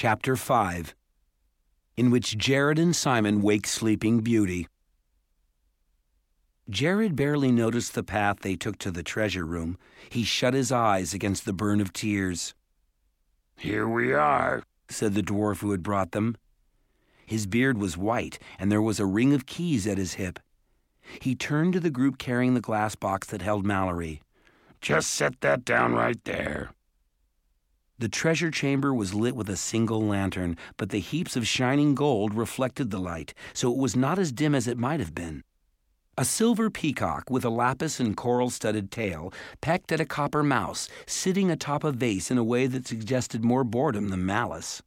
Chapter 5, in which Jared and Simon wake Sleeping Beauty. Jared barely noticed the path they took to the treasure room. He shut his eyes against the burn of tears. "Here we are," said the dwarf who had brought them. His beard was white, and there was a ring of keys at his hip. He turned to the group carrying the glass box that held Mallory. "Just set that down right there." The treasure chamber was lit with a single lantern, but the heaps of shining gold reflected the light, so it was not as dim as it might have been. A silver peacock with a lapis and coral-studded tail pecked at a copper mouse sitting atop a vase in a way that suggested more boredom than malice.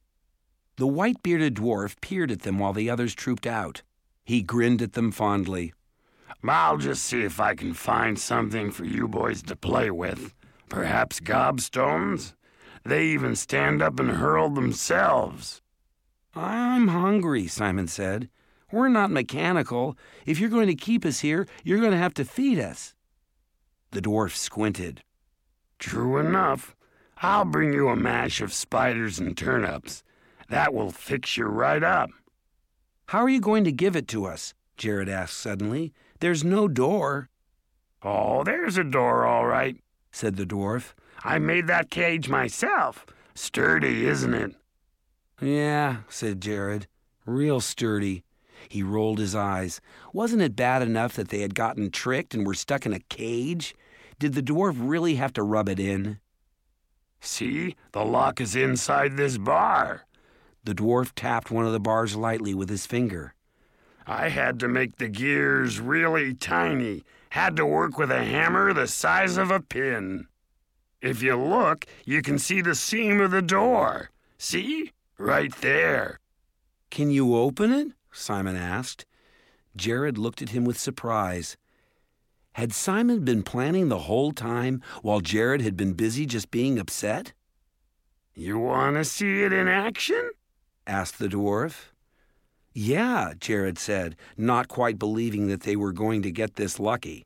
The white-bearded dwarf peered at them while the others trooped out. He grinned at them fondly. "I'll just see if I can find something for you boys to play with. Perhaps gobstones? They even stand up and hurl themselves." "I'm hungry," Simon said. "We're not mechanical. If you're going to keep us here, you're going to have to feed us." The dwarf squinted. "True enough. I'll bring you a mash of spiders and turnips. That will fix you right up." "How are you going to give it to us?" Jared asked suddenly. "There's no door." "Oh, there's a door all right," said the dwarf. "I made that cage myself. Sturdy, isn't it?" "Yeah," said Jared. "Real sturdy." He rolled his eyes. Wasn't it bad enough that they had gotten tricked and were stuck in a cage? Did the dwarf really have to rub it in? "See, the lock is inside this bar." The dwarf tapped one of the bars lightly with his finger. "I had to make the gears really tiny. Had to work with a hammer the size of a pin. If you look, you can see the seam of the door. See? Right there." "Can you open it?" Simon asked. Jared looked at him with surprise. Had Simon been planning the whole time while Jared had been busy just being upset? "You want to see it in action?" asked the dwarf. "Yeah," Jared said, not quite believing that they were going to get this lucky.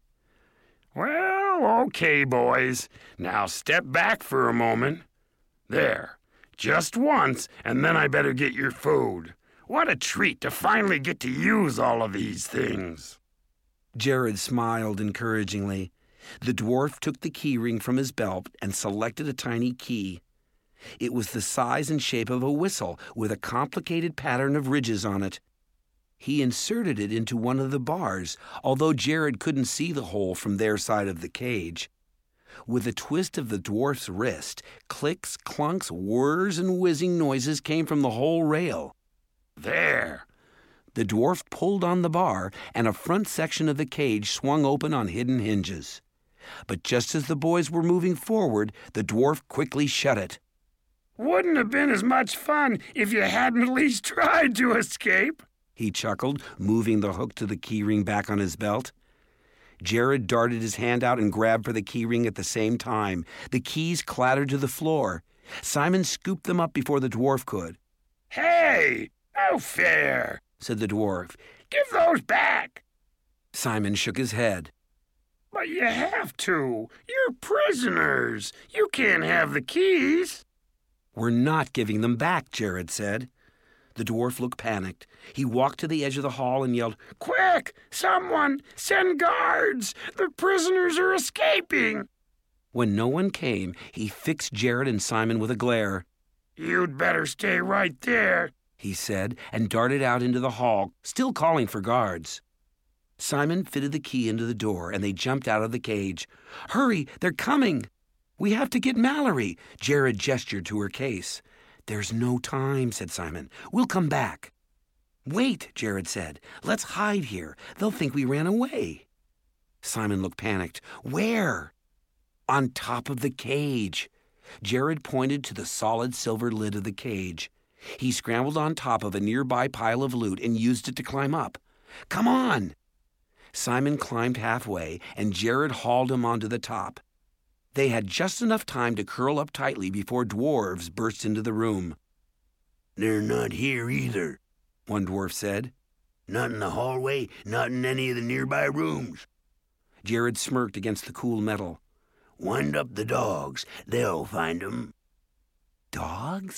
"Well, okay, boys. Now step back for a moment. There. Just once, and then I better get your food. What a treat to finally get to use all of these things." Jared smiled encouragingly. The dwarf took the key ring from his belt and selected a tiny key. It was the size and shape of a whistle with a complicated pattern of ridges on it. He inserted it into one of the bars, although Jared couldn't see the hole from their side of the cage. With a twist of the dwarf's wrist, clicks, clunks, whirs, and whizzing noises came from the whole rail. There. The dwarf pulled on the bar, and a front section of the cage swung open on hidden hinges. But just as the boys were moving forward, the dwarf quickly shut it. "Wouldn't have been as much fun if you hadn't at least tried to escape," he chuckled, moving the hook to the keyring back on his belt. Jared darted his hand out and grabbed for the keyring at the same time. The keys clattered to the floor. Simon scooped them up before the dwarf could. "Hey, no fair," said the dwarf. "Give those back." Simon shook his head. "But you have to. You're prisoners. You can't have the keys." "We're not giving them back," Jared said. The dwarf looked panicked. He walked to the edge of the hall and yelled, "Quick! Someone! Send guards! The prisoners are escaping!" When no one came, he fixed Jared and Simon with a glare. "You'd better stay right there," he said, and darted out into the hall, still calling for guards. Simon fitted the key into the door, and they jumped out of the cage. "Hurry! They're coming!" "We have to get Mallory," Jared gestured to her case. "There's no time," said Simon. "We'll come back." "Wait," Jared said. "Let's hide here. They'll think we ran away." Simon looked panicked. "Where?" "On top of the cage." Jared pointed to the solid silver lid of the cage. He scrambled on top of a nearby pile of loot and used it to climb up. "Come on!" Simon climbed halfway, and Jared hauled him onto the top. They had just enough time to curl up tightly before dwarves burst into the room. "They're not here either," one dwarf said. "Not in the hallway, not in any of the nearby rooms." Jared smirked against the cool metal. "Wind up the dogs. They'll find 'em." "Dogs?"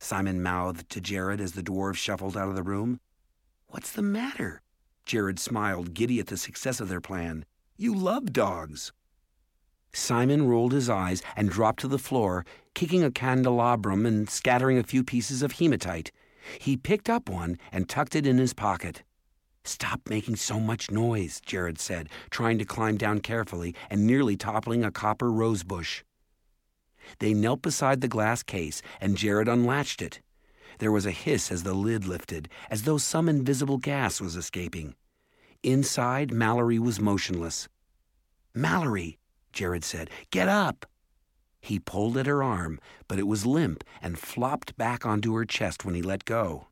Simon mouthed to Jared as the dwarves shuffled out of the room. "What's the matter?" Jared smiled, giddy at the success of their plan. "You love dogs." Simon rolled his eyes and dropped to the floor, kicking a candelabrum and scattering a few pieces of hematite. He picked up one and tucked it in his pocket. "Stop making so much noise," Jared said, trying to climb down carefully and nearly toppling a copper rose bush. They knelt beside the glass case, and Jared unlatched it. There was a hiss as the lid lifted, as though some invisible gas was escaping. Inside, Mallory was motionless. "Mallory," Jared said, "get up." He pulled at her arm, but it was limp and flopped back onto her chest when he let go.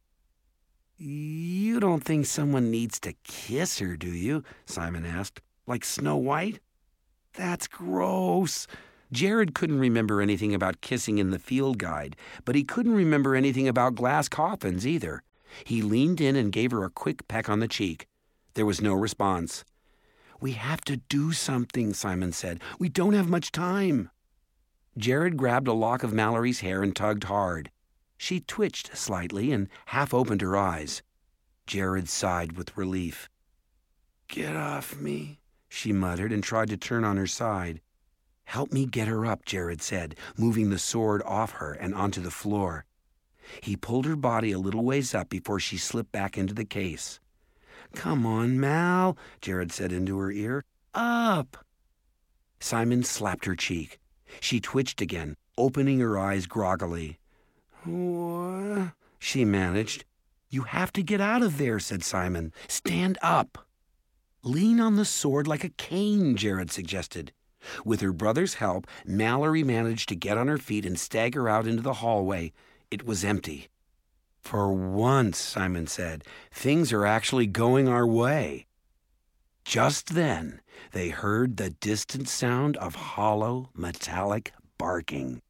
"You don't think someone needs to kiss her, do you?" Simon asked. "Like Snow White?" "That's gross." Jared couldn't remember anything about kissing in the field guide, but he couldn't remember anything about glass coffins either. He leaned in and gave her a quick peck on the cheek. There was no response. "We have to do something," Simon said. "We don't have much time." Jared grabbed a lock of Mallory's hair and tugged hard. She twitched slightly and half opened her eyes. Jared sighed with relief. "Get off me," she muttered and tried to turn on her side. "Help me get her up," Jared said, moving the sword off her and onto the floor. He pulled her body a little ways up before she slipped back into the case. "Come on, Mal," Jared said into her ear. "Up!" Simon slapped her cheek. She twitched again, opening her eyes groggily. "What?" she managed. "You have to get out of there," said Simon. "Stand up." "Lean on the sword like a cane," Jared suggested. With her brother's help, Mallory managed to get on her feet and stagger out into the hallway. It was empty. "For once," Simon said, "things are actually going our way." Just then, they heard the distant sound of hollow, metallic barking.